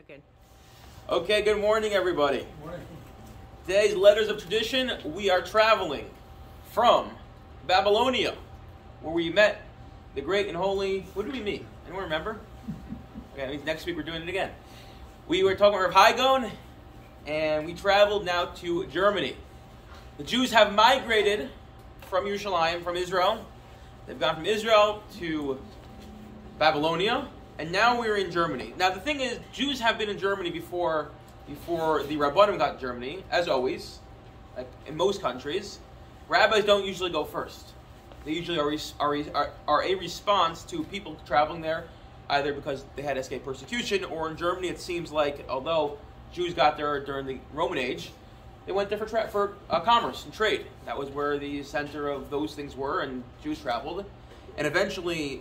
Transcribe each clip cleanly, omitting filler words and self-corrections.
Good. Okay, good morning, everybody. Good morning. Today's Letters of Tradition, we are traveling from Babylonia, where we met the great and holy, what did we meet? Anyone remember? Okay, that means next week we're doing it again. We were talking about Rav Haigon, and we traveled now to Germany. The Jews have migrated from Yerushalayim, from Israel. They've gone from Israel to Babylonia, and now we're in Germany. Now the thing is, Jews have been in Germany before the Rabbanim got to Germany, as always, like in most countries. Rabbis don't usually go first. They usually are a response to people traveling there, either because they had escaped persecution, or in Germany it seems like, although Jews got there during the Roman age, they went there for commerce and trade. That was where the center of those things were, and Jews traveled. And eventually,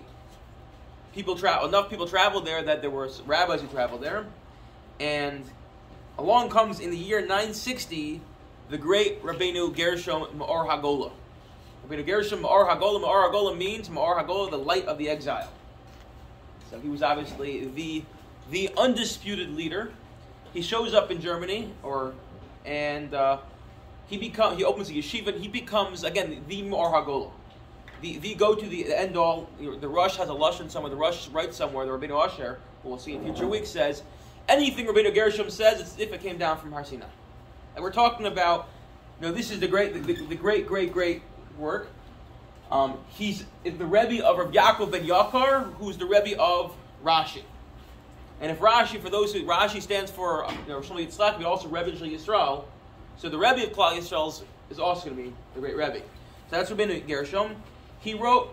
enough people traveled there that there were rabbis who traveled there. And along comes, in the year 960, the great Rabbeinu Gershom Ma'or HaGola. Rabbeinu Gershom Ma'or HaGola. Ma'or HaGola means, Ma'or HaGola, the light of the exile. So he was obviously the undisputed leader. He shows up in Germany, and he opens a yeshiva, and he becomes, again, the Ma'or HaGola. The go-to, the end-all. The Rush has a lashon somewhere. The Rush writes somewhere, the Rabbeinu Asher, who we'll see in future weeks, says, anything Rabbeinu Gershom says, it's as if it came down from Har Sinai. And we're talking about, this is the great work. He's the Rebbe of Rav Yaakov ben Yakar, who's the Rebbe of Rashi. And if Rashi, Rashi stands for Shlomo Yitzchak, but also Rebbe Shel Yisrael. So the Rebbe of Klal Yisrael is also going to be the great Rebbe. So that's Rabbeinu Gershom. He wrote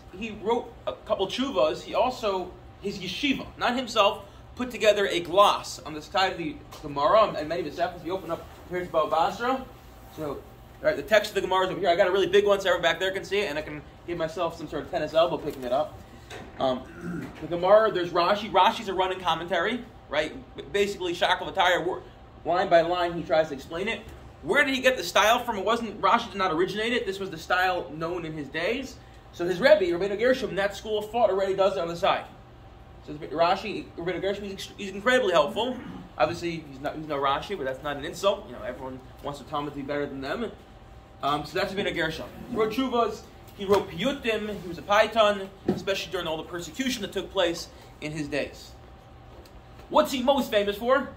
a couple tshuvas. He also, his yeshiva, not himself, put together a gloss on the side of the Gemara, and many of the If you open up here to Baba Basra, so the text of the Gemara is over here. I got a really big one so everyone back there can see it, and I can give myself some sort of tennis elbow picking it up. The Gemara, there's Rashi. Rashi's a running commentary, right? Basically, Shackle Vataya, line by line, he tries to explain it. Where did he get the style from? Rashi did not originate it. This was the style known in his days. So his Rebbe, Rabbeinu Gershom, that school of thought already does it on the side. So Rashi, Rabbeinu Gershom, he's incredibly helpful. Obviously, he's no Rashi, but that's not an insult. Everyone wants the Talmud to be better than them. So that's Rabbeinu Gershom. He wrote Tshuvas. He wrote Piyutim. He was a Paitan, especially during all the persecution that took place in his days. What's he most famous for?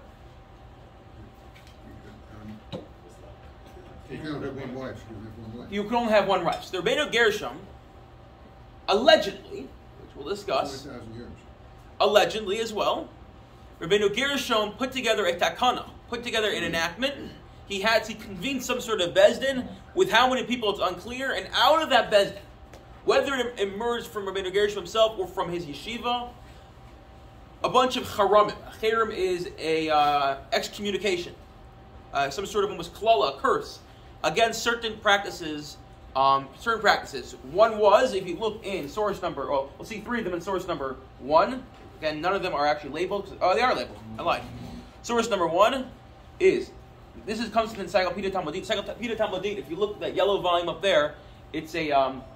You can only have one wife. You can only have one wife. So the Rabbeinu Gershom, allegedly, which we'll discuss, 4,000 years. allegedly as well, Rabbeinu Gershom put together a takana, put together an enactment. He convened some sort of bezdin with how many people, it's unclear, and out of that bezdin, whether it emerged from Rabbeinu Gershom himself or from his yeshiva, a bunch of charamim. A charam is a excommunication, some sort of almost klala, a curse, against certain practices. One was, if you look in source number, we'll see three of them in source number 1. Again, none of them are actually labeled. Oh, they are labeled. I lied. Source number 1 is, comes from Encyclopedia Talmudit. Encyclopedia Talmudit, if you look at that yellow volume up there, it's a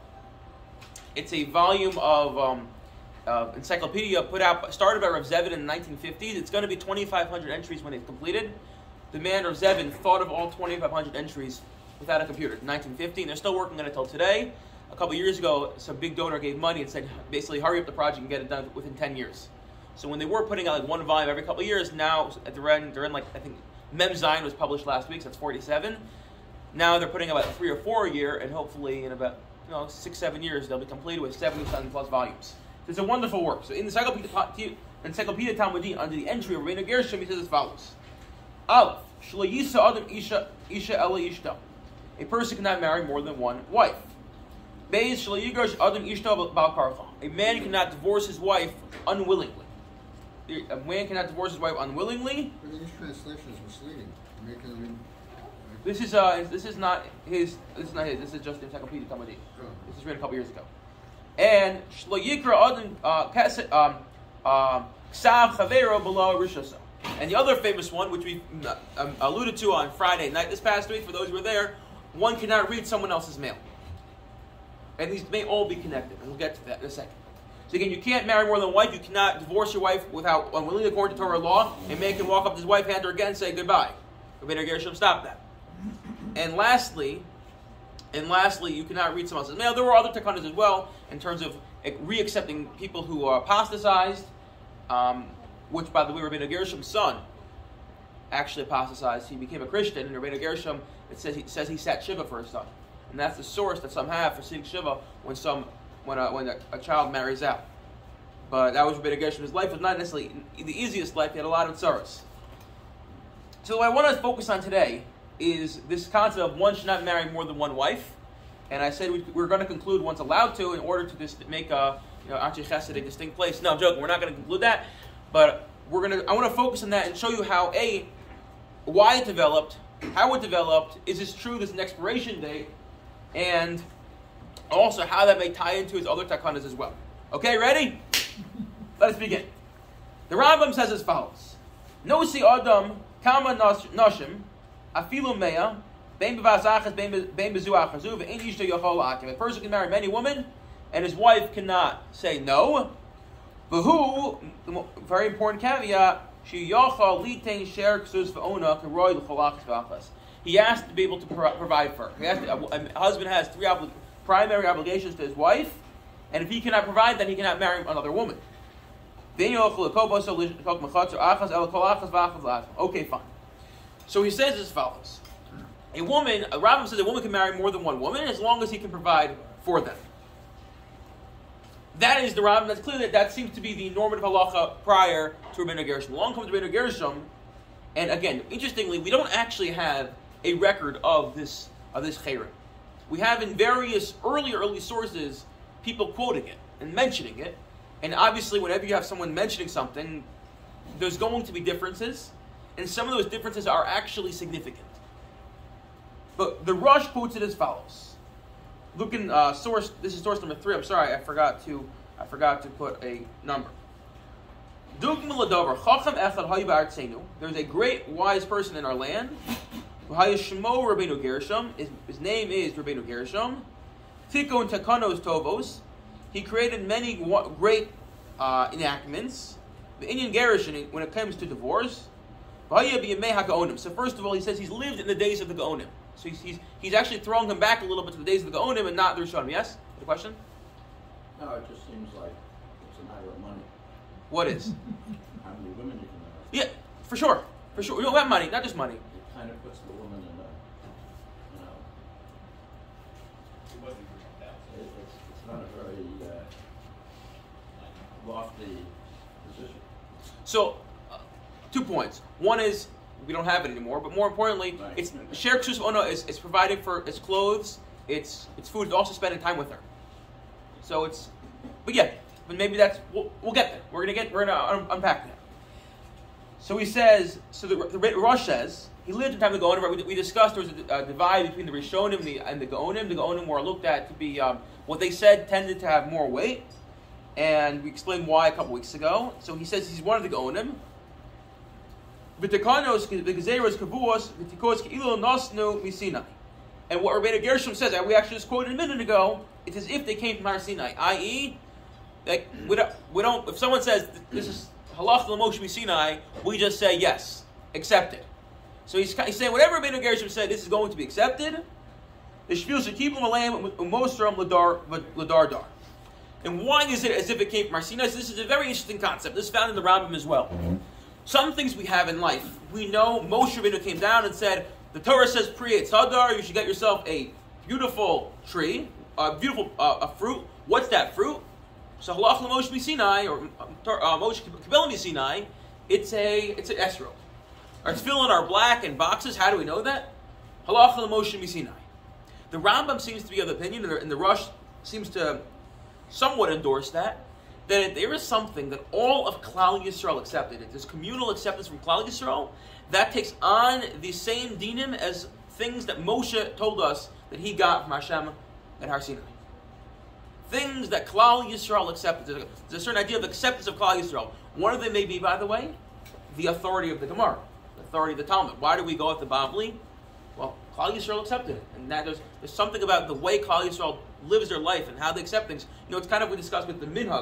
volume of encyclopedia started by Rav Zevin in the 1950s. It's going to be 2,500 entries when it's completed. The man, Rav Zevin, thought of all 2,500 entries without a computer in 1950, and they're still working on it until today. A couple years ago, some big donor gave money and said, basically, hurry up the project and get it done within 10 years. So when they were putting out one volume every couple of years, now at the end, they're in I think Mem Zion was published last week, so that's 47. Now they're putting about 3 or 4 a year, and hopefully in about 6-7 years, they'll be completed with 77 plus volumes. So it's a wonderful work. So in the Encyclopedia Talmudit, under the entry of Rabbeinu Gershom, he says as follows. Aleph, Shlo Yisa Adam Isha Ela Ishta. A person cannot marry more than one wife. Beis Shlo Yigash Adam Ishta Bal Karcha. A man cannot divorce his wife unwillingly. A man cannot divorce his wife unwillingly. But the English translation is misleading. This is not his. This is just the Encyclopedia Talmudit. Oh. This was written a couple years ago. And Shlo Yikra Adam Ksav Chavero Below Rishasa. And the other famous one, which we alluded to on Friday night this past week, for those who were there, one cannot read someone else's mail. And these may all be connected, and we'll get to that in a second. So again, you can't marry more than one wife. You cannot divorce your wife without unwillingly according to Torah law, and man can walk up to his wife, hand her again, and say goodbye. Rabbeinu Gershom stop that. And lastly, you cannot read someone else's mail. There were other takanas as well in terms of re-accepting people who are apostatized, which, by the way, Rabbeinu Gershom's son actually apostatized. He became a Christian, and Rabbeinu Gershom, it says he sat Shiva for his son. And that's the source that some have for sitting Shiva when a child marries out. But that was Rabbeinu Gershom. His life was not necessarily the easiest life. He had a lot of tsaros. So what I want to focus on today is this concept of one should not marry more than one wife. And I said we're going to conclude once allowed to in order to just make Anshe Chesed a distinct place. No, I'm joking. We're not going to conclude that. But I want to focus on that and show you how, why it developed, how it developed, is this true, there's an expiration date, and also how that may tie into his other takanas as well. Okay, ready? Let us begin. The Rambam says as follows. No si adam kama nashim afilu mea bein bevazachas bein bezuachazu ve'in yishto yochol akim. A person can marry many women, and his wife cannot say no. V'hu, very important caveat, she yochol litain sher ksus v'ona keroy l'cholachas v'achas. He has to be able to provide for her. A husband has three primary obligations to his wife, and if he cannot provide, then he cannot marry another woman. Okay, fine. So he says as follows. Rambam says a woman can marry more than one woman as long as he can provide for them. That is the Rambam. That's clear that seems to be the normative halacha prior to Rabbeinu Gershom. Along comes Rabbeinu Gershom, and again, interestingly, we don't actually have a record of this chayrim. We have in various early sources people quoting it and mentioning it, and obviously whenever you have someone mentioning something, there's going to be differences, and some of those differences are actually significant. But the Rush quotes it as follows. Look in source. This is source number 3. I'm sorry, I forgot to put a number. There's a great wise person in our land. His name is Rabbeinu Gershom. Tikon Takanos Tovos. He created many great enactments. The Indian Gershon, when it comes to divorce. So first of all, he says he's lived in the days of the Gaonim. So he's actually throwing him back a little bit to the days of the Gaonim and not the Rishonim. Yes? The question? No, it just seems like it's a matter of money. What is? How many women you can marry. Yeah, for sure. We don't have money, not just money. It kind of puts the woman in it's not a very lofty position. So, 2 points. One is, we don't have it anymore, but more importantly, Right. it's Sher Ksus Ono is providing for its clothes, its food, it's also spending time with her. So but maybe we'll get there. We're gonna unpack that. So he says, the Rosh says, he lived in time of the Gaonim. We discussed there was a divide between the Rishonim and the Gaonim. The Gaonim were looked at to be, what they said tended to have more weight, and we explained why a couple weeks ago. So he says he's one of the Gaonim. And what Rabbeinu Gershom says, we actually just quoted a minute ago, it's as if they came from Har Sinai, i.e., like we don't. If someone says this is halach l'moshe Sinai, we just say yes, accept it. So he's saying whatever Rabbeinu Gershom said, this is going to be accepted. The shvil shekiblim alayim umosram ladar. And why is it as if it came from Har Sinai? So this is a very interesting concept. This is found in the Rambam as well. Some things we have in life, we know Moshe Rabbeinu came down and said, the Torah says Pri Eitz Hadar, you should get yourself a beautiful tree, a fruit. What's that fruit? So halach l'moshe Sinai, or Moshe Kibbel Sinai, it's an esrog. Our tefillin are black in boxes. How do we know that? Halach l'moshe Sinai. The Rambam seems to be of the opinion, and the Rush seems to somewhat endorse that there is something that all of Klal Yisrael accepted. It's this communal acceptance from Klal Yisrael that takes on the same dinim as things that Moshe told us that he got from Hashem at Har Sinai. Things that Klal Yisrael accepted. There's a certain idea of acceptance of Klal Yisrael. One of them may be, by the way, the authority of the Gemara, the authority of the Talmud. Why do we go with the Bavli? Well, Klal Yisrael accepted it, and that there's something about the way Klal Yisrael lives their life and how they accept things. It's kind of we discussed with the minhag,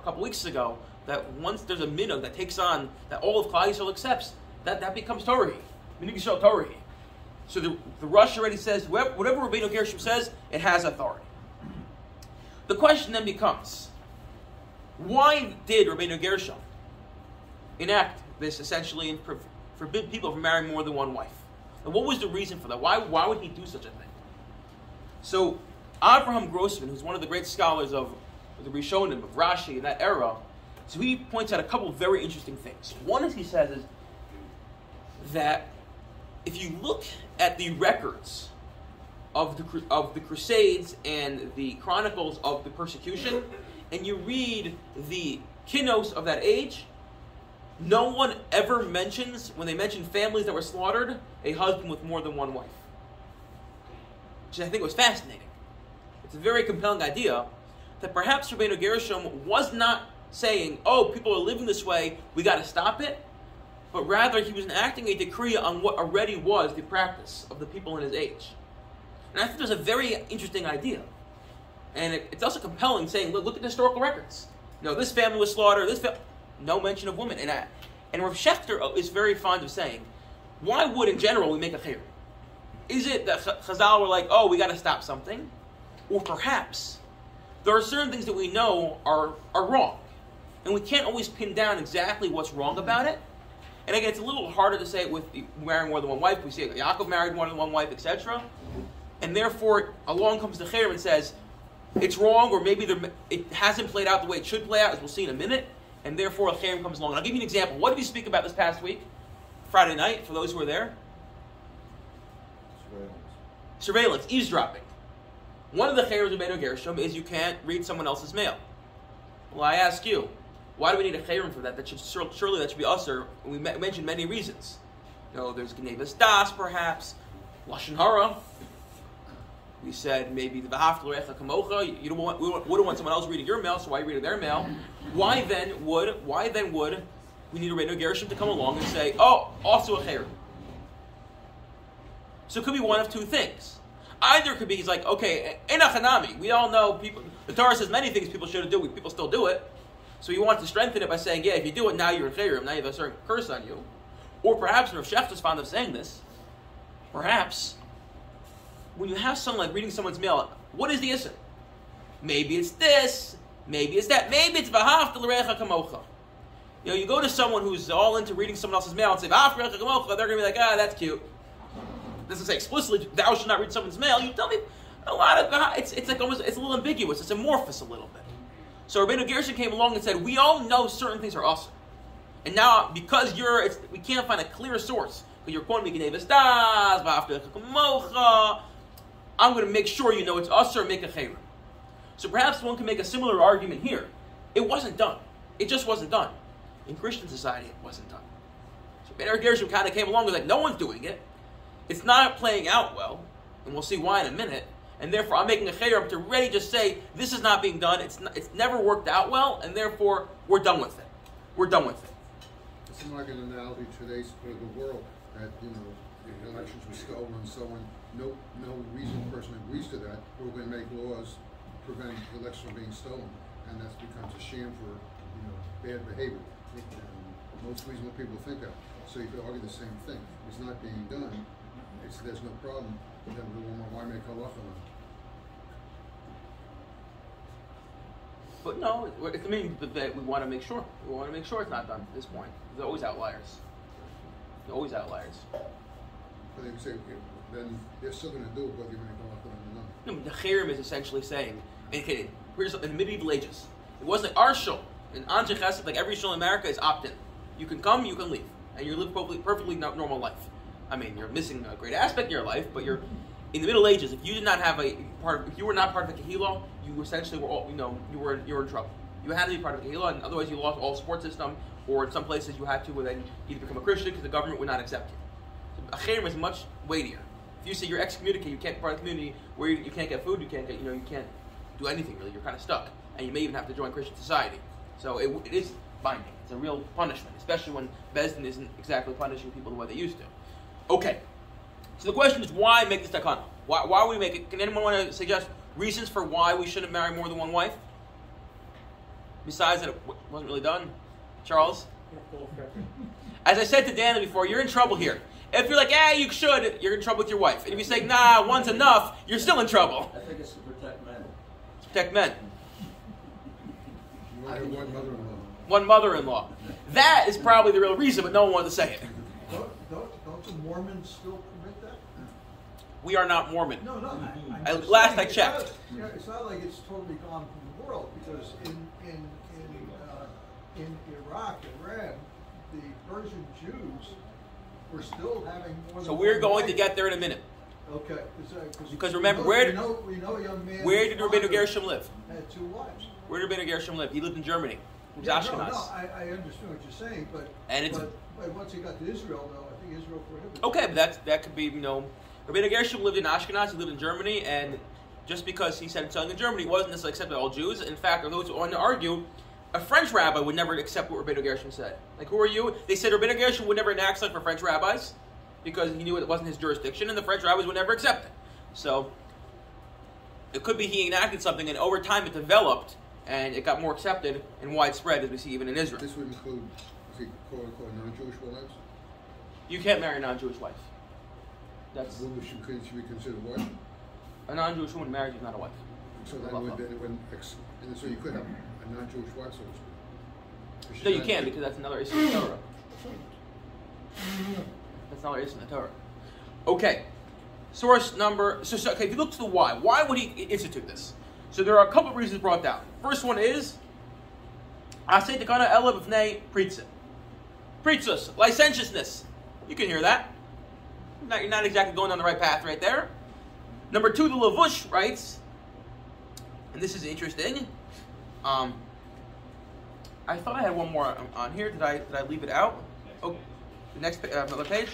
couple weeks ago that once there's a minhag that takes on, that all of Klal Yisrael accepts, that becomes Torah. Minhag Yisrael Torah. So the Rush already says, whatever Rabbeinu Gershom says, it has authority. The question then becomes, why did Rabbeinu Gershom enact this essentially and forbid people from marrying more than one wife? And what was the reason for that? Why would he do such a thing? So Avraham Grossman, who's one of the great scholars of the Rishonim, of Rashi in that era, so he points out a couple of very interesting things. One, as he says, is that if you look at the records of the Crusades and the chronicles of the persecution, and you read the kinos of that age, no one ever mentions, when they mention families that were slaughtered, a husband with more than one wife. Which I think was fascinating. It's a very compelling idea that perhaps Rabbeinu Gershom was not saying, oh, people are living this way, we got to stop it, but rather he was enacting a decree on what already was the practice of the people in his age. And I think there's a very interesting idea. And it's also compelling saying, look at the historical records. This family was slaughtered, no mention of women. And Rav Schechter is very fond of saying, why would in general we make a chayr? Is it that Chazal were like, oh, we got to stop something? Or perhaps there are certain things that we know are wrong. And we can't always pin down exactly what's wrong about it. And again, it's a little harder to say it with marrying more than one wife. We see Yaakov married more than one wife, etc. And therefore, along comes the chayr and says, it's wrong, or maybe it hasn't played out the way it should play out, as we'll see in a minute. And therefore, a chayr comes along. And I'll give you an example. What did we speak about this past week? Friday night, for those who were there? Surveillance, eavesdropping. One of the chayros of Rabbeinu Gershom is you can't read someone else's mail. Well, I ask you, why do we need a chayrim for that? Surely that should be usher. We mentioned many reasons. There's Gnevas Das, perhaps. Lashon Hara. We said maybe the V'ahavta l'recha kamocha. We wouldn't want someone else reading your mail, so why are you reading their mail? Why then would we need a Rabbeinu Gershom to come along and say, oh, also a chayrim? So it could be one of two things. Either it could be, he's like, okay, enachanami. We all know people. The Torah says many things people shouldn't do. People still do it. So he wants to strengthen it by saying, yeah, if you do it, now you're a chayrim. Now you have a certain curse on you. Or perhaps, and Rav Schechter is fond of saying this, perhaps, when you have someone like reading someone's mail, what is the issue? Maybe it's this. Maybe it's that. Maybe it's v'ahavta l'recha kamocha. You go to someone who's all into reading someone else's mail and say, v'ahavta l'recha kamocha, they're going to be like, that's cute. It doesn't say explicitly, thou should not read someone's mail. You tell me a lot of, it's like almost, it's a little ambiguous. It's amorphous a little bit. So Rabbeinu Gershom came along and said, we all know certain things are awesome. And now, because we can't find a clear source, but you're quoting me, Gnevas Das, v'ahavta l'recha kamocha, I'm going to make sure you know it's us or make a chayrim. So perhaps one can make a similar argument here. It wasn't done. It just wasn't done. In Christian society, it wasn't done. So Rabbeinu Gershom kind of came along and was like, no one's doing it. It's not playing out well, and we'll see why in a minute. And therefore, I'm making a chayrim to ready just say, this is not being done. It's never worked out well, and therefore, we're done with it. We're done with it. It's like an analogy today for the world that, the elections were stolen and so on. No reasonable person agrees to that. We're going to make laws to prevent elections from being stolen, and that becomes a sham for bad behavior. And most reasonable people think that. So you could argue the same thing. It's not being done. There's no problem. Then the woman, why make halacha? But no, I mean, we want to make sure. We want to make sure it's not done at this point. There's always outliers. There's always outliers. But they would say, then they're still going to do it, whether you make halacha or not. No, the chayrim is essentially saying, in the medieval ages, it wasn't our shul. In Anshe Chesed, like every shul in America, is opt-in. You can come, you can leave, and you live perfectly normal life. I mean, you're missing a great aspect in your life, but you're in the Middle Ages. If you did not have if you were not part of a kehillah, you essentially were all, you were in trouble. You had to be part of a kehillah, and otherwise you lost all the support system. Or in some places you had to, then either become a Christian because the government would not accept you. So a chayrim is much weightier. If you say you're excommunicated, you can't be part of the community where you can't get food, you can't do anything really. You're kind of stuck, and you may even have to join Christian society. So it is binding. It's a real punishment, especially when Beis Din isn't exactly punishing people the way they used to. Okay, so the question is, why make this takana? Why we make it? Can anyone want to suggest reasons for why we shouldn't marry more than one wife? besides that it wasn't really done? Charles? As I said to Dana before, you're in trouble here. If you're like, you should, you're in trouble with your wife. And if you say, nah, one's enough, you're still in trouble. I think it's to protect men. To protect men. You only have one mother-in-law. One mother-in-law. That is probably the real reason, but no one wanted to say it. Don't the Mormons still permit that? We are not Mormon. No. Last I checked. It's not like it's totally gone from the world, because in Iraq, Iran, the Persian Jews were still having more than So we're one going to wife. get there in a minute. Okay. Because remember, we where know a young man. Where did Rabbeinu Gershom live? Had 2 wives. Where did Rabbeinu Gershom live? He lived in Germany. He was Yeah, Ashkenaz. No, I understand what you're saying, but once he got to Israel, though, I think Israel prohibited. Okay, but that could be, Rabbeinu Gershom lived in Ashkenaz, he lived in Germany, and just because he said something in Germany, it wasn't necessarily accepted by all Jews. In fact, there are those who want to argue, a French rabbi would never accept what Rabbeinu Gershom said. Like, who are you? They said Rabbeinu Gershom would never enact something for French rabbis, because he knew it wasn't his jurisdiction, and the French rabbis would never accept it. So, it could be he enacted something, and over time it developed, and it got more accepted and widespread, as we see even in Israel. This would include, quote-unquote, non-Jewish wives? You can't marry a non-Jewish wife. That's Women should be considered wife? a non-Jewish woman married is not a wife. So then and so you could have a non-Jewish wife, so to speak. No, you can't, because that's another issue in the Torah. That's another issue in the Torah. Okay. Source number... okay, if you look to the why would he institute this? So there are a couple of reasons brought down. First one is... Asay tekana ela b'fnei pritza. Pritzos, licentiousness. You can hear that. You're not exactly going on the right path right there. Number 2, the Lavush writes, and this is interesting. I thought I had one more on here. Did I leave it out? Oh, the next another page.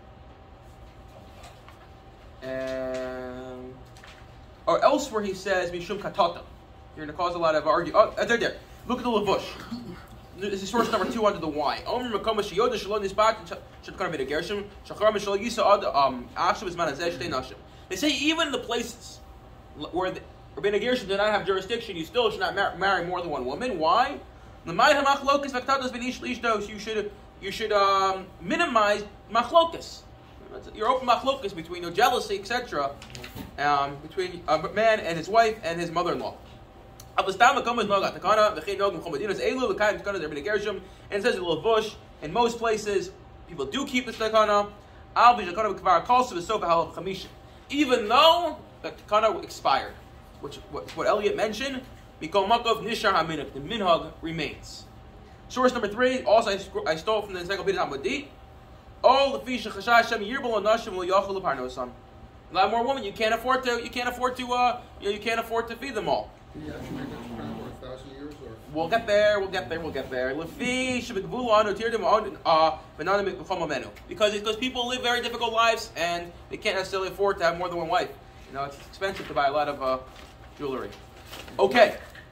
Or elsewhere he says Mishum Katata. You're going to cause a lot of argument. Oh, there. Look at the Lavush. This is source number 2 under the Y. They say even in the places where Rabbeinu Gershom did not have jurisdiction, you still should not marry more than one woman. Why? You should minimize machlokas. Your open machlokas between jealousy, etc., between a man and his wife and his mother-in-law. And it says in Lavush, in most places, people do keep the takana, even though the takana expired. What Elliot mentioned, the minhag remains. Source number 3, also I stole from the Encyclopedia Talmudit. A lot more women, you can't afford to feed them all. Can you actually make that spread over 1,000 years? Or? We'll get there. Because people live very difficult lives and they can't necessarily afford to have more than one wife. It's expensive to buy a lot of jewelry. Okay.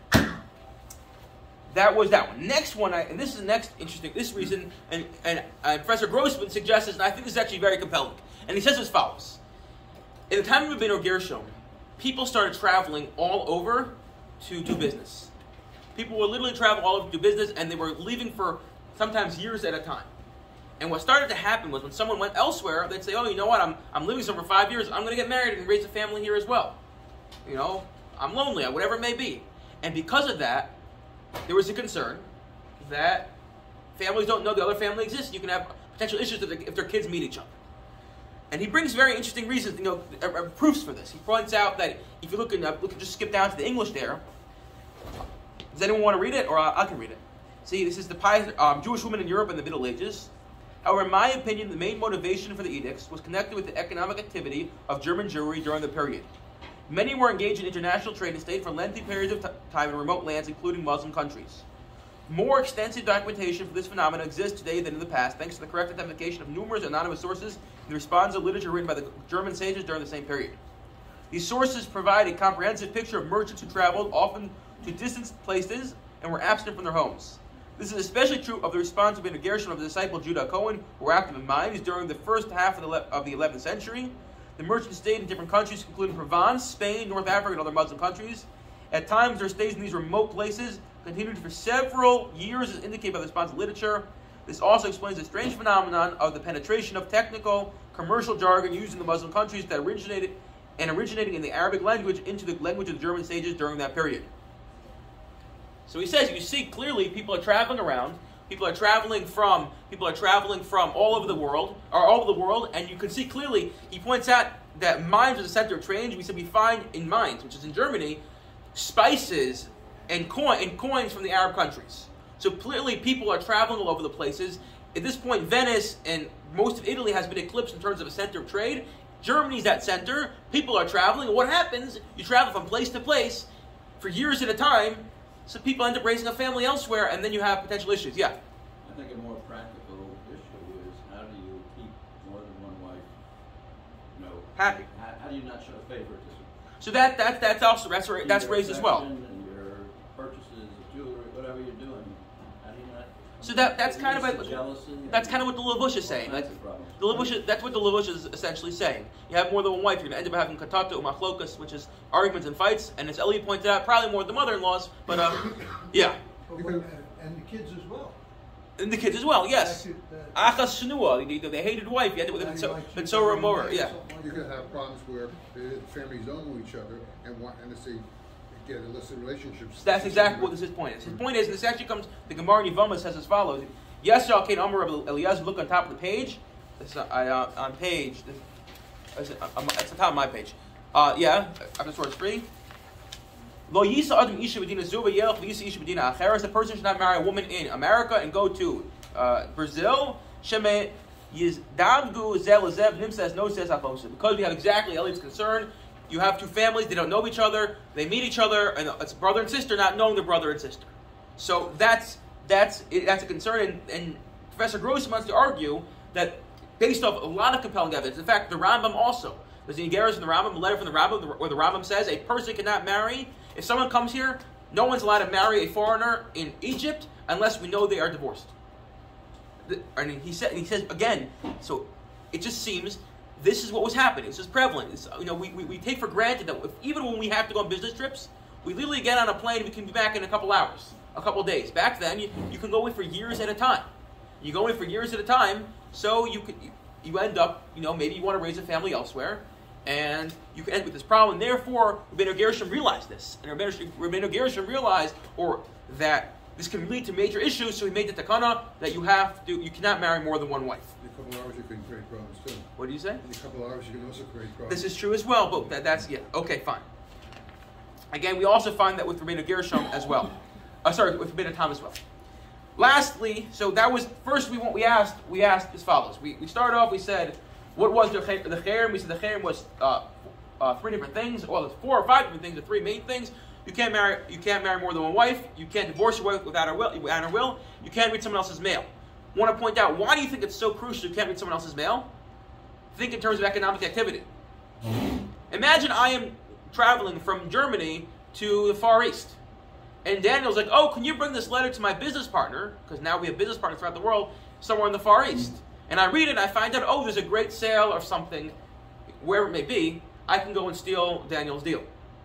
That was that one. Next one, and this is the next interesting, this reason, and Professor Grossman suggests this, and I think this is actually very compelling. And he says as follows. In the time of Rabbeinu Gershom, people started traveling all over to do business. People would literally travel all over to do business, and they were leaving for sometimes years at a time. And what started to happen was when someone went elsewhere, they'd say, oh, you know what, I'm living somewhere for 5 years, I'm going to get married and raise a family here as well. I'm lonely, whatever it may be. And because of that, there was a concern that families don't know the other family exists. You can have potential issues if their kids meet each other. And he brings very interesting reasons, proofs for this. He points out that if you look just skip down to the English there. Does anyone want to read it, or I can read it? See, this is the pious Jewish women in Europe in the Middle Ages. However, in my opinion, the main motivation for the edicts was connected with the economic activity of German Jewry during the period. Many were engaged in international trade and stayed for lengthy periods of time in remote lands, including Muslim countries. More extensive documentation for this phenomenon exists today than in the past, thanks to the correct identification of numerous anonymous sources in the responsive literature written by the German sages during the same period. These sources provide a comprehensive picture of merchants who traveled, often to distant places, and were absent from their homes. This is especially true of the response of Rabbeinu Gershom of the disciple Judah Cohen, who were active in mines during the first half of the 11th century. The merchants stayed in different countries, including Provence, Spain, North Africa, and other Muslim countries. At times, their stays in these remote places continued for several years as indicated by the responsive literature. This also explains the strange phenomenon of the penetration of technical, commercial jargon used in the Muslim countries that originating in the Arabic language into the language of the German sages during that period. So he says, you see clearly people are traveling around, people are traveling from all over the world, and you can see clearly, he points out that Mainz was the center of trade. We said we find in Mainz, which is in Germany, spices and coins from the Arab countries. So clearly people are traveling all over the places. At this point, Venice and most of Italy has been eclipsed in terms of a center of trade. Germany's that center. People are traveling. And what happens? You travel from place to place for years at a time. So people end up raising a family elsewhere, and then you have potential issues. Yeah? I think a more practical issue is how do you keep more than one wife, happy? How do you not show favoritism? So that's raised as well. And your purchases of jewelry, whatever you're doing, how do you not? So that's kind of like jealousy. That's kind of what the Lavush is saying. That's the problem. That's what the Lavush is essentially saying. You have more than one wife, you're going to end up having katata umachlokas, which is arguments and fights. And as Elliot pointed out, probably more than the mother-in-laws. But yeah. And the kids as well. And the kids as well, yes. Achas shnua, they hated wife. You end up with a Betsora Mora. Yeah. You could have problems where the families don't know each other and let's say get illicit relationships. That's exactly what his point is. His point is, and this actually comes, the Gemara in Yevamah says as follows. Yes, Yalkein Amar Eliezer, look on top of the page. It's on page, it's on top of my page. After source 3. Lo Yisa Adam Isha Medina Zuba Yelch Yisa Isha Medina Acheres. A person should not marry a woman in America and go to Brazil. Sheme Yizdavgu Zel Zev Nim says no says Achosa. Because we have exactly Elliot's concern. You have two families, they don't know each other, they meet each other, and it's brother and sister not knowing their brother and sister. So that's a concern, and Professor Gross wants to argue that based off a lot of compelling evidence. In fact, the Rambam also. There's an Igeris in the Rambam, a letter from the Rambam, where the Rambam says a person cannot marry. If someone comes here, no one's allowed to marry a foreigner in Egypt unless we know they are divorced. And he says again, so it just seems this is what was happening. This is prevalent. We take for granted that even when we have to go on business trips, we literally get on a plane and we can be back in a couple hours, a couple days. Back then, you can go in for years at a time. You go in for years at a time, so you end up, maybe you want to raise a family elsewhere, and you can end with this problem. Therefore, Rabbeinu Gershom realized this, and Rabbeinu Gershom realized, that this can lead to major issues. So he made the takana that you cannot marry more than one wife. In a couple hours, you can create problems too. What do you say? In a couple hours, you can also create problems. This is true as well, but that's okay, fine. Again, we also find that with Rabbeinu Gershom as well. With Rabbeinu Tam as well. Lastly, so that was first. We asked as follows. We started off. We said, what was the cherem? We said the cherem was 3 different things. Well, it's 4 or 5 different things. The 3 main things. You can't marry more than one wife. You can't divorce your wife without her will. You can't read someone else's mail. I want to point out, why do you think it's so crucial you can't read someone else's mail? Think in terms of economic activity. Imagine I am traveling from Germany to the Far East. And Daniel's like, oh, can you bring this letter to my business partner? Because now we have business partners throughout the world, somewhere in the Far East. And I read it and I find out, oh, there's a great sale or something, wherever it may be, I can go and steal Daniel's deal.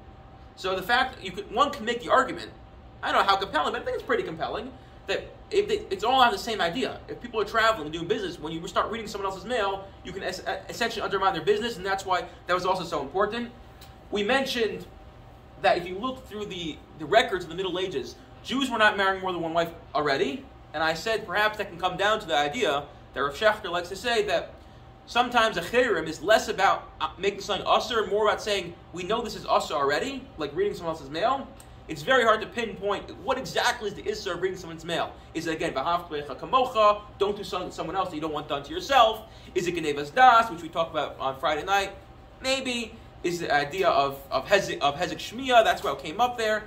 So the fact that one can make the argument, I don't know how compelling, but I think it's pretty compelling, that it's all on the same idea. If people are traveling and doing business, when you start reading someone else's mail, you can essentially undermine their business, and that's why that was also so important. We mentioned that if you look through the records of the Middle Ages, Jews were not marrying more than one wife already, and I said perhaps that can come down to the idea that Rav Shechter likes to say that sometimes a cherem is less about making something usher and more about saying, we know this is usher already, like reading someone else's mail. It's very hard to pinpoint what exactly is the issur of reading someone's mail. Is it again, v'ahavta kamocha, don't do something to someone else that you don't want done to yourself? Is it genevas das, which we talked about on Friday night? Maybe. Is the idea of hezek shmiya, that's why it came up there.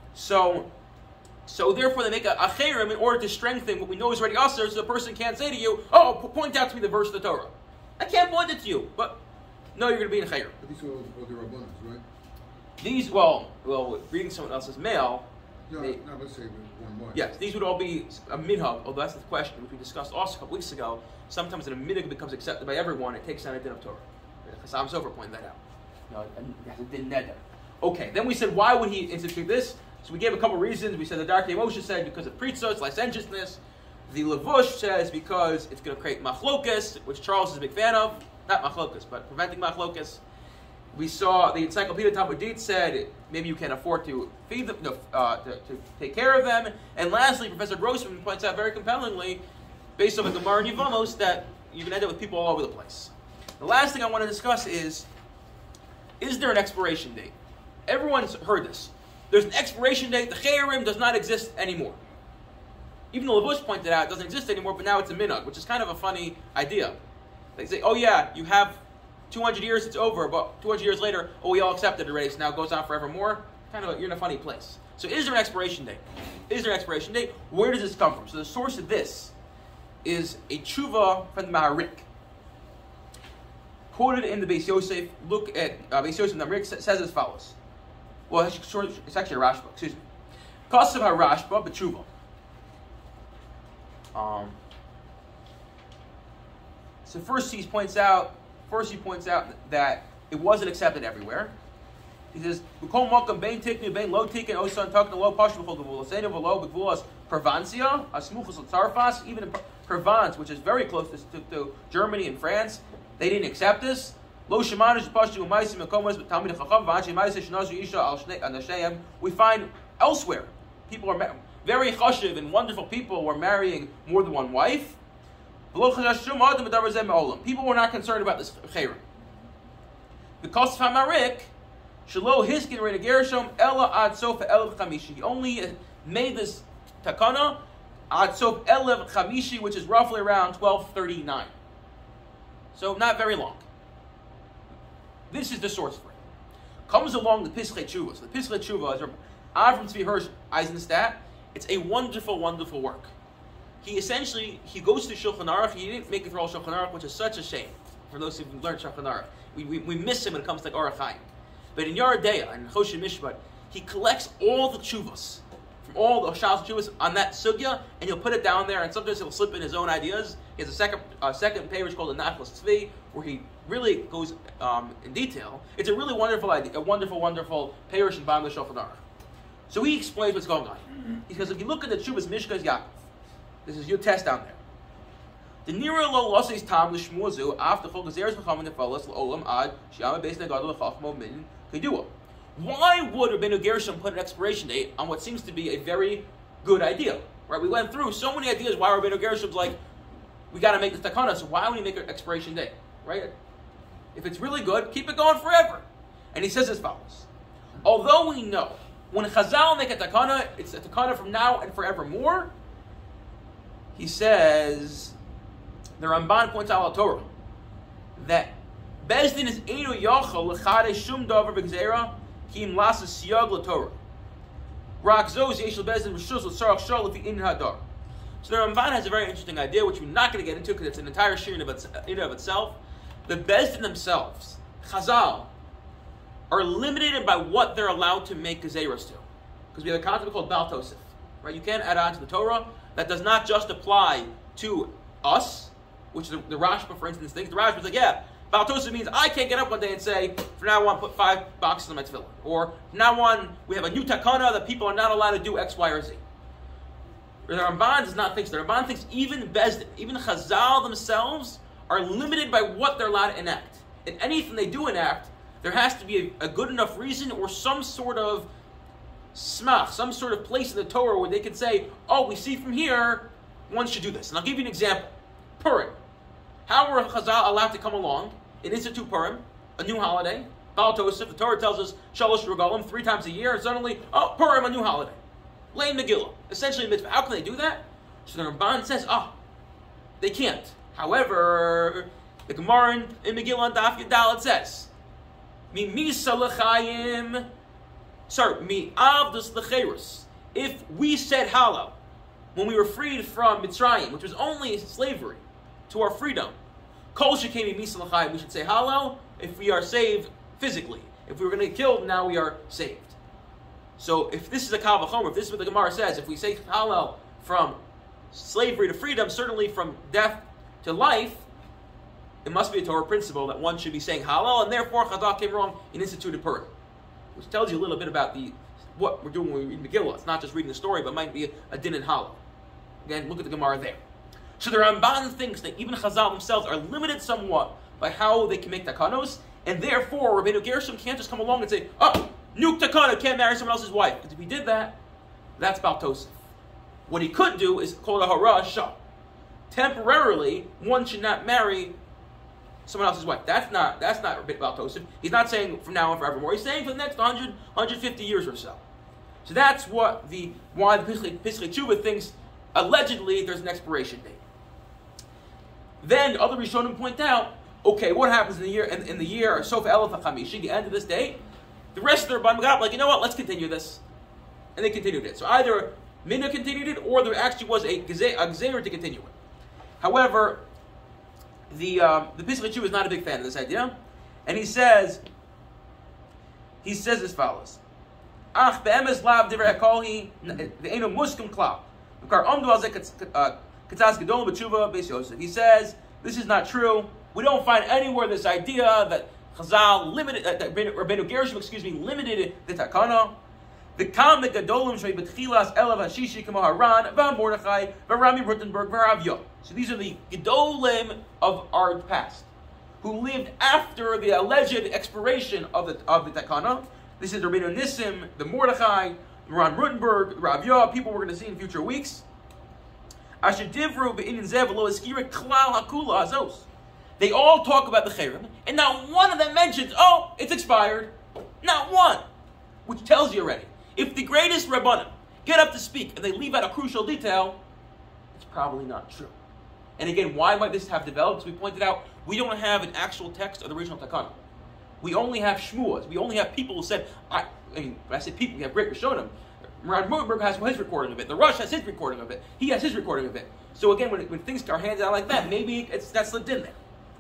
So therefore they make a cherem in order to strengthen what we know is already usher, so the person can't say to you, oh, point out to me the verse of the Torah. I can't point it to you, but no, you're going to be in a cherem. But these are all the rabbanos, right? These, well, reading someone else's mail. Let's say one wife. Yes, these would all be a minhag, although that's the question, which we discussed also a couple weeks ago. Sometimes when a minhag becomes accepted by everyone, it takes on a din of Torah. Chassam Sofer pointed that out. It has a din neder. Okay, then we said, why would he institute this? So we gave a couple reasons. We said the Darkei Moshe said because of pritzos, licentiousness. The Levush says because it's going to create machlokas, which Charles is a big fan of. Not machlokas, but preventing machlokas. We saw the Encyclopedia Talmudit said maybe you can't afford to feed them, to take care of them. And lastly, Professor Grossman points out very compellingly, based on the Gemara and Yevamos, that you can end up with people all over the place. The last thing I want to discuss is there an expiration date? Everyone's heard this. There's an expiration date. The Chayrim does not exist anymore. Even though LaBush pointed out it doesn't exist anymore, but now it's a minhag, which is kind of a funny idea. They say, oh yeah, you have 200 years, it's over, but 200 years later, oh, we all accepted it already, so now it goes on forevermore. You're in a funny place. So is there an expiration date? Is there an expiration date? Where does this come from? So the source of this is a tshuva from the Maharik. Quoted in the Beis Yosef, look at Beis Yosef, the Maharik says as follows. Well, it's actually a Rashba, excuse me. Kasav HaRashba b'tshuva. So first he points out that it wasn't accepted everywhere. He says, "B'kol makam bein tiknu bein lo tiken osan taknu lo pashu b'chol gvulas seinu v'lo b'gvulas Provencia asmuchus l'tzarfas, even in Provence, which is very close to Germany and France, they didn't accept this. Lo shemanu shepashu u'maisim mekomos b'talmid chacham v'anshei ma'aseh shenazu isha al nashayim. We find elsewhere people are very chashiv and wonderful people were marrying more than one wife. People were not concerned about this chayrim. Because of Hamarik, Shalo Hiskin Reina Gershom Ella Ad Sofa Elev Chamishi. He only made this takana Ad Sof Elev Chamishi, which is roughly around 1239. So not very long. This is the source for it. Comes along the Pischei Tshuva. So the Pischei Tshuva is Avram Tzvi Hirsch Eisenstadt. It's a wonderful, wonderful work. He goes to Shulchan Aruch. He didn't make it through all Shulchan Aruch, which is such a shame for those who've learned Shulchan Aruch. We miss him when it comes to Aruch Chaim. But in Yeridea and Choshen Mishpat, he collects all the tshuvas from all the Shas tshuvas on that sugya, and he'll put it down there. And sometimes he'll slip in his own ideas. He has a second page called the Nachlas Tzvi, where he really goes in detail. It's a really wonderful idea, a wonderful, wonderful parish in Bam the Shulchan Aruch. So he explains what's going on. Because if you look at the tshuvas Mishkas Yaakov, this is your test down there. The Nira lo losses tam l'shmuazu after chol gezeres v'cham nefalas l'olam ad shiyama beis negadol l'chachmo min kedua. Why would Rabbeinu Gershom put an expiration date on what seems to be a very good idea? Right? We went through so many ideas why Rabbeinu Gershom's like, we got to make this takana. So why would he make an expiration date? Right? If it's really good, keep it going forever. And he says as follows: although we know when Chazal make a takana, it's a takana from now and forevermore. He says, the Ramban points out al Torah that Bezdin is einu yachol l'chadei shum davar b'gzeira ki im lasa siyag l'Torah. Rak zos yesh l'bezdin b'shus l'tzarach shal l'fi in hadar. So the Ramban has a very interesting idea, which we're not going to get into because it's an entire shir in and of itself. The Bezdin themselves, Chazal, are limited by what they're allowed to make gezeiros to. Because we have a concept called Baal Tosef. Right? You can't add on to the Torah. That does not just apply to us, which the Rashba, for instance, thinks. The Rashba is like, yeah, Baal Tosef means I can't get up one day and say, from now on, put 5 boxes on my tefillin. Or, from now on, we have a new takana that people are not allowed to do X, Y, or Z. The Ramban does not think so. The Ramban thinks even Bezdin, even Chazal themselves, are limited by what they're allowed to enact. In anything they do enact, there has to be a good enough reason or some sort of smach, some sort of place in the Torah where they can say, oh, we see from here, one should do this. And I'll give you an example. Purim. How were Chazal allowed to come along and institute Purim, a new holiday? Baal Tosef, the Torah tells us, Shalosh Regalim, 3 times a year, and suddenly, oh, Purim, a new holiday. Lay Megillah. Essentially a mitzvah. How can they do that? So the Ramban says, they can't. However, the Gemara in Megillah on Daf Yudal, it says, Mi salachayim. Mi avdus lecherus. If we said halal when we were freed from Mitzrayim, which was only slavery, to our freedom, kol shekemi misa l'chayim, we should say halal if we are saved physically. If we were going to get killed, now we are saved. So if this is a kal v'chomer, if this is what the Gemara says, if we say halal from slavery to freedom, certainly from death to life, it must be a Torah principle that one should be saying halal, and therefore Chazal came wrong and instituted Purim. Which tells you a little bit about the what we're doing when we read Megillah. It's not just reading the story, but it might be a din and hollow. Again, look at the Gemara there. So the Ramban thinks that even Chazal themselves are limited somewhat by how they can make takanos, and therefore Rabbeinu Gershom can't just come along and say, oh, nuke takana, can't marry someone else's wife. Because if he did that, that's Baal Tosef. What he could do is call it a hara shah. Temporarily, one should not marry someone else's wife. That's not Baal Tosef. He's not saying from now on forevermore. He's saying for the next 100, 150 years or so. So that's why the Pesach Tshuva thinks allegedly there's an expiration date. Then other Rishonim point out, okay, what happens in the year Sof Elef HaChamishi, the end of this date? The rest of the Rabbanim got up like, you know what? Let's continue this, and they continued it. So either Minna continued it, or there actually was a Gezer to continue it. However, the Pesach Tshuva is not a big fan of this idea, and he says as follows: Ach be'emes lav divrei hakolhi ve'enu muskim klal. He says, this is not true. We don't find anywhere this idea that Chazal limited, that Rabbeinu Gershom, limited the takana. The kam the gadolim shrei betchilas elav hashishi kamo Haran v'Mordechai v'Rami Rutenberg v'Ravya. So these are the gedolim of our past, who lived after the alleged expiration of the takana. This is Rabbeinu Nissim, the Mordechai, Ron Rutenberg, Ravya, people we're going to see in future weeks. They all talk about the Cherem, and not one of them mentions, oh, it's expired. Not one. Which tells you already, if the greatest Rabbanim get up to speak and they leave out a crucial detail, it's probably not true. And again, why might this have developed? As we pointed out, we don't have an actual text of the original Takana. We only have Shmuas. We only have people who said, when I say people, we have great Rishonim. Ron Rutenberg has his recording of it. The Rush has his recording of it. He has his recording of it. So again, when things are handed out like that, maybe that's slipped in there.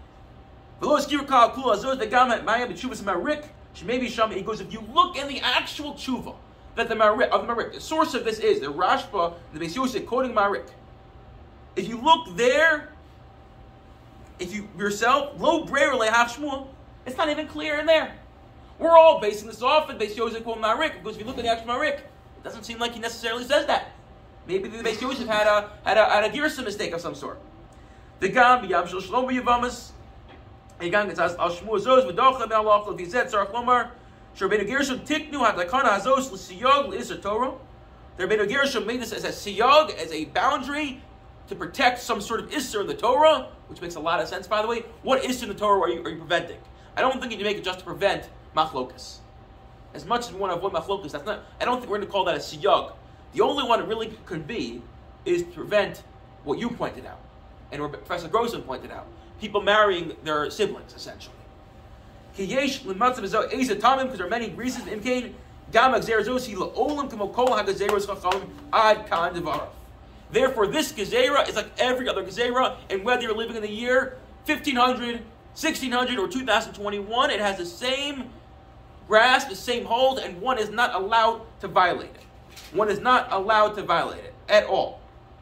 Maybe he goes, if you look in the actual tshuva that the Marik, the source of this is the Rashba, the Beis Yosef quoting Marik. If you look there, if you yourself, lo brer lehach Shmuel, it's not even clear in there. We're all basing this off of Beis Yosef quoting Marik, because if you look at the actual Marik, it doesn't seem like he necessarily says that. Maybe the Beis Yosef had a Girsa mistake of some sort. The Gam b'Yam Shel Shalom b'Yavamas. He says al Shmuel zos v'docha be'alach l'vizet tzarach lomar sheRabbeinu Gershom tiknu hadakana hazos l'siyog l'isur Torah. The Rabbeinu Gershom made this as a siyog, as a boundary to protect some sort of isur in the Torah, which makes a lot of sense, by the way. What isur in the Torah are you preventing? I don't think you need to make it just to prevent machlokas. As much as we want to avoid machlokas, that's not. I don't think we're going to call that a siyog. The only one it really could be is to prevent what you pointed out, and what Professor Grossman pointed out. People marrying their siblings, essentially. Because there are many reasons. Therefore, this gezerah is like every other gezerah, and whether you're living in the year 1500, 1600, or 2021, it has the same grasp, the same hold, and one is not allowed to violate it. One is not allowed to violate it at all.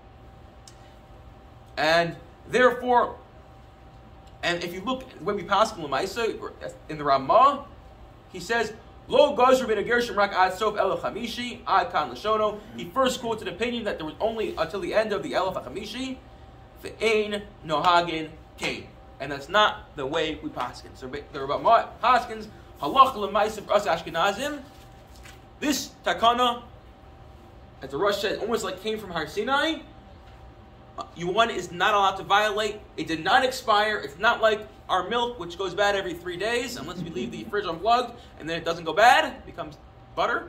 And therefore, and if you look when we pass Lamaisa in the Ramah, he says, Lo Gazr ben Gershom rak ad sof elef chamishi ad kan l'shono. He first quotes an opinion that there was only until the end of the elef chamishi, ve'ein nohagin kain, and that's not the way we paskin. So the Ramah paskins halach l'maisa for us Ashkenazim. This takana, as the Rosh said, almost like came from Har Sinai. One is not allowed to violate. It did not expire. It's not like our milk, which goes bad every 3 days, unless we leave the fridge unplugged, and then it doesn't go bad. It becomes butter.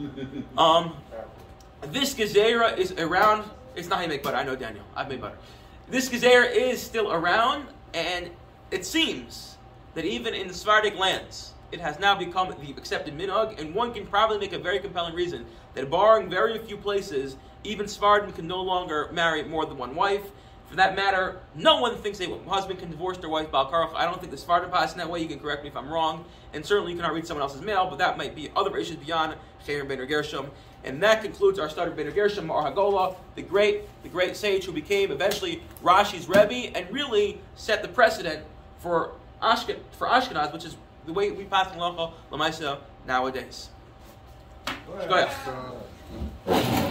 This gezerah is around. It's not how you make butter. I know, Daniel. I've made butter. This gezerah is still around, and it seems that even in the Sephardic lands, it has now become the accepted minhag, and one can probably make a very compelling reason that barring very few places, even Sephardim can no longer marry more than one wife. For that matter, no one thinks a husband can divorce their wife Baal Karach. I don't think the Sephardim pass in that way. You can correct me if I'm wrong. And certainly you cannot read someone else's mail, but that might be other issues beyond Cherem ben Gershom. And that concludes our study of Ben Gershom, Mar Hagolah, the great sage who became eventually Rashi's Rebbe and really set the precedent for Ashkenaz, which is the way we pass Halacha L'maisa nowadays. Go ahead. Uh,